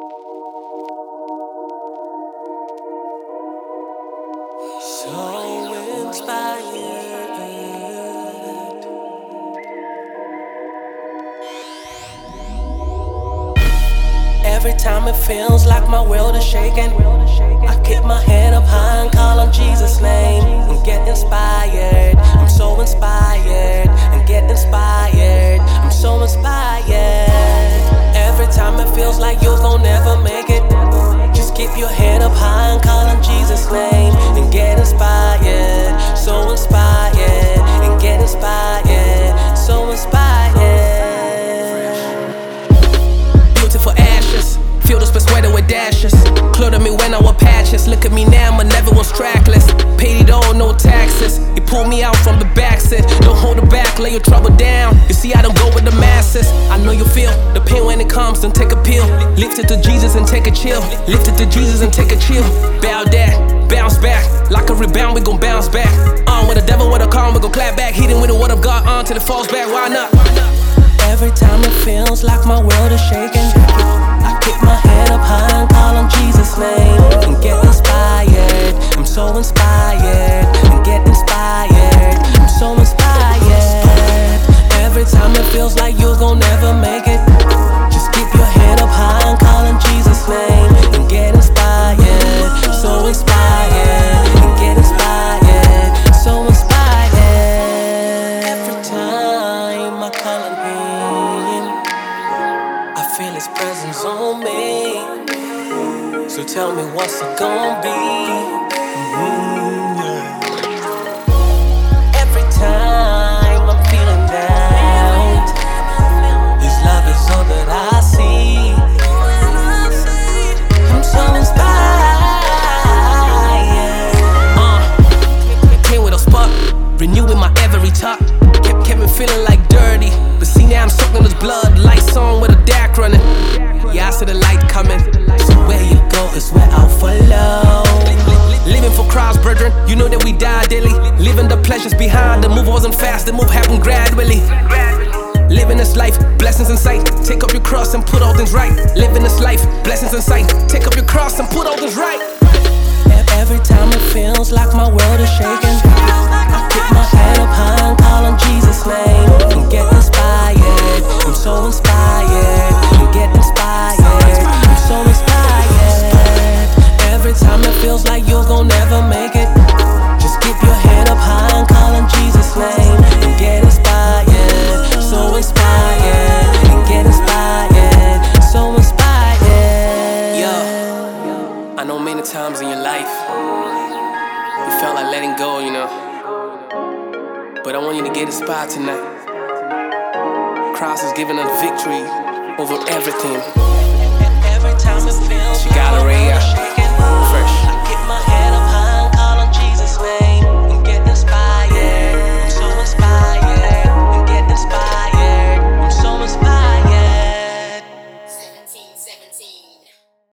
So inspired. Every time it feels like my world is shaking, I keep my head up high and call on Jesus' name and get inspired. I'm so inspired and get inspired. I'm so inspired. Every time it feels like you gon' never make it, just keep your head up high and call on Jesus' name and get inspired. So inspired and get inspired. So inspired. Beautiful ashes, feel the persuaded with dashes. Clear to me when I wore patches. Look at me now, but never was trackless. Paid it all, no taxes. He pulled me out from the backseat. Don't hold it back, lay your trouble down. You see, I don't go with the masses. I know you feel the pain when it comes, then take a pill. Lift it to Jesus and take a chill. Lift it to Jesus and take a chill. Bow down, bounce back. Like a rebound, we gon' bounce back. On with the devil, with a calm, we gon' clap back. Hit him with the word of God on till it falls back. Why not? Every time it feels like my world is shaking, I keep my head up high and call on Jesus' name and get inspired. I'm so inspired and get inspired. I'm so inspired. Every time it feels like you gon' never make it, just keep your head up high and call on Jesus' name and get inspired. So inspired and get inspired. So inspired. Every time I call on Him, I feel His presence on me. So tell me what's it gonna be? Yeah. Every time I'm feeling down, His love is all that I see. I'm so inspired. Came with a spark, renewing my every talk. Kept me feeling like dirty, but see now I'm soaking His blood. Lights on with a dark running. Yeah, I see the light coming. So where you go is where I'll follow. Living for crowds, brethren, you know that we die daily. Living the pleasures behind. The move wasn't fast, the move happened gradually. Living this life, blessings in sight. Take up your cross and put all things right. Living this life, blessings in sight. Take up your cross and put all things right. Every time it feels like my world is shaking, I keep my head up high and call on Jesus' name and get inspired. I'm so inspired and get inspired. I'm so inspired. Every time it feels like you gon' never make it, just keep your head up high and call on Jesus' name and get inspired. So inspired and get inspired. So inspired. Yo, I know many times in your life you felt like letting go, you know. But I want you to get inspired tonight. Christ has given us victory over everything.